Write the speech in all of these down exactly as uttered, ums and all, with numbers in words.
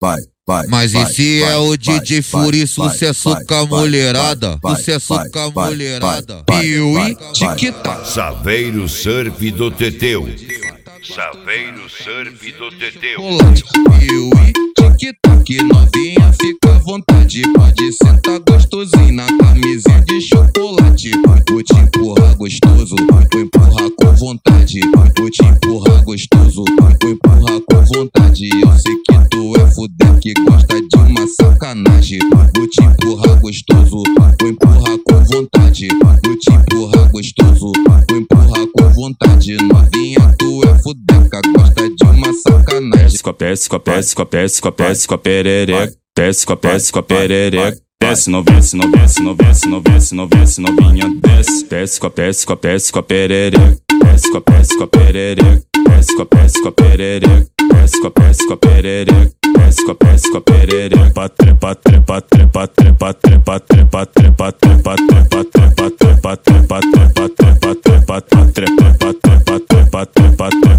vai, vai. Mas vai, esse vai, é o vai, D J vai, Fury, vai, sucesso vai, com a vai, mulherada, vai, sucesso vai, com a vai, mulherada. vai, Piuí, vai, tic-tac. Saveiro Surf do Teteu. Saveiro Surf do Teteu. Piuí, tic-tac, novinha, fica à vontade. Pode sentar gostosinho na camisinha de chocolate. Vou te empurrar gostoso, vou empurrar com vontade. Vou te empurrar gostoso, vou empurrar com vontade. Eu sei que tu é fuder que gosta de uma sacanagem. Vou te empurrar gostoso, vou empurrar com vontade. Vou te empurrar gostoso, vou empurrar com vontade. Novinha, tu é fudeca, gosta de uma sacanagem. Desce com a desce com a desce com a desce com a desce com a perereca. Desce com a desce com a perereca. Desce, não desce, não desce, não desce, não desce, não desce, novinha, desce. Desce com a desce com a desce com a perereca. Desce com a desce com a perereca. Desce com a desce com a perereca. Desce com a desce com a perereca. Desce com a desce com a perereca. Patre, patre, patre, patre, patre, patre, patre, patre, patre, patre, patre, patre, patre, patre, patre, patre, patre, patre,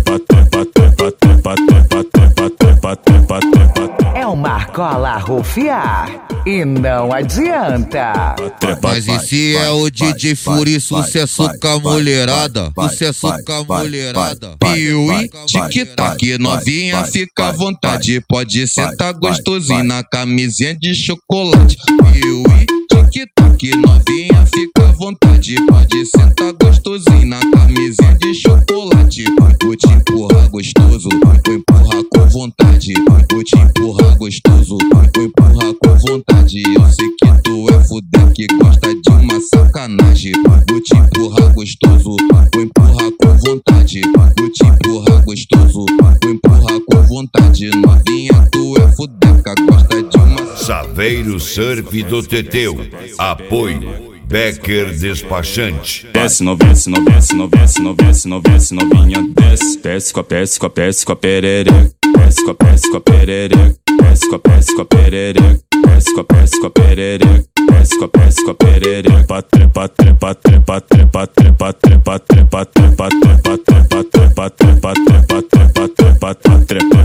patre. É o Marcola rufiar e não adianta. Mas esse é o D J Fury, sucesso com a mulherada, sucesso com a mulherada. Piuí, tic-tac, novinha, fica à vontade. Pode sentar gostosinho na camisinha de chocolate. Piuí, tic-tac, novinha, fica à vontade. Pode sentar gostosinho na camisinha de chocolate. Vou te empurrar gostoso, vou empurrar com vontade. Vou te empurrar gostoso, vou empurrar com vontade. Eu sei que tu é fuder que gosta de uma sacanagem. Vou te empurrar gostoso, vou empurrar com vontade. Vou te empurrar gostoso, vou empurrar com vontade. Novinha, tu é fudeca, gosta de uma Saveiro Surf do Teteu. Apoio Becker Despachante. Desce, não desce, não desce, não desce, não desce, não desce, novinha, desce. Desce com a desce com a desce com a perereca. Desce com a desce com a perereca. Desce com a desce com a perereca. Desce com a desce com a perereca. Desce com a desce com a perereca. Patre, patre, patre, patre, patre, patre, patre, patre, patre, patre, patre, patre, patre, patre, patre, patre, patre.